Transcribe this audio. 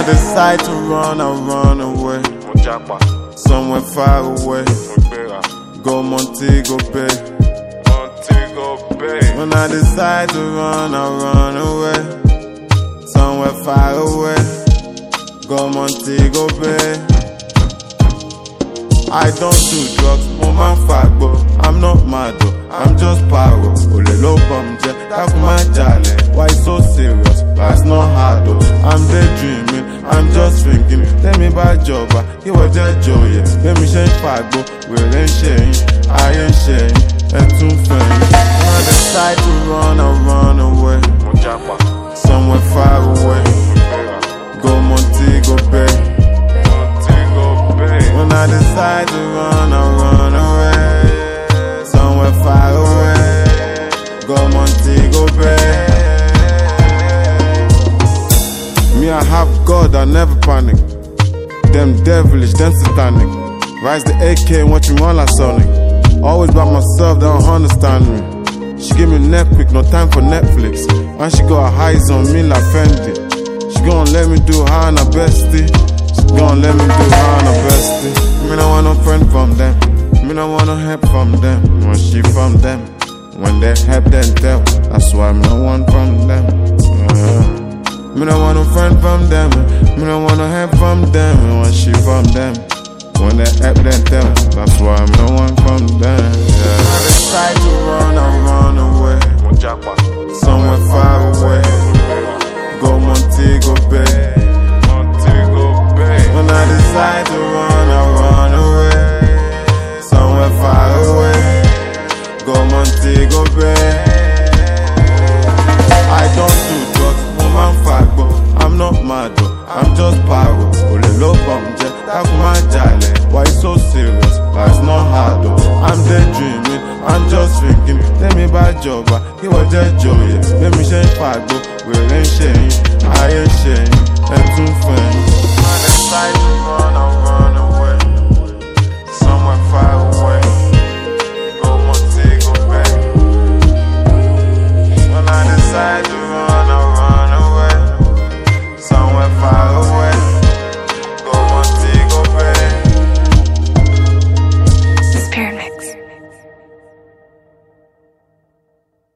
decide to run, I run away. Somewhere far away. Go Montego Bay. When I decide to run, I run away. Somewhere far away. Go Montego Bay. I don't do drugs, woman fagbo. I'm not mad though, I'm just paro. Ole lo bomje, that's my jale. Why so serious? Life's not hard though. I'm daydreaming, I'm just thinking. Tell me about job, he was just joy. Let me change fagbo, we ain't sharing, I ain't sharing. And too funny. When I decide to run, I run away. Somewhere far away. Go Montego Bay. When I decide to run, I run away. Somewhere far away. Go Montego Bay. Me, I have God, I never panic. Them devilish, them satanic. Rise the AK and watch me run like Sonic. Always by myself, they don't understand me. She give me neck quick, no time for Netflix. When she got her eyes on me like Fendi. She gon' let me do her and her bestie. Gon' let me do her and her bestie. Me don't want no friend from them. Me don't want no help from them. When she from them. When they help them tell. That's why me don't want from them. Me don't want no friend from them. Me don't want no help from them. When she from them. When they help them tell. That's why me don't want from them. I decide to run, I run away. Somewhere far away. Go Montego Bay. When I decide to run, I run away. Somewhere far away. Go Montego Bay. I don't do drugs, woman fagbo. I'm not mad though, I'm just paro. Ole lo bomje, that's my jale. Why so serious? Life's not hard though. I'm daydreaming, I'm just thinking. Tell me about job, he was just joy. Let me change fagbo, we ain't sharing, I ain't sharing. And too funny. I decide to run.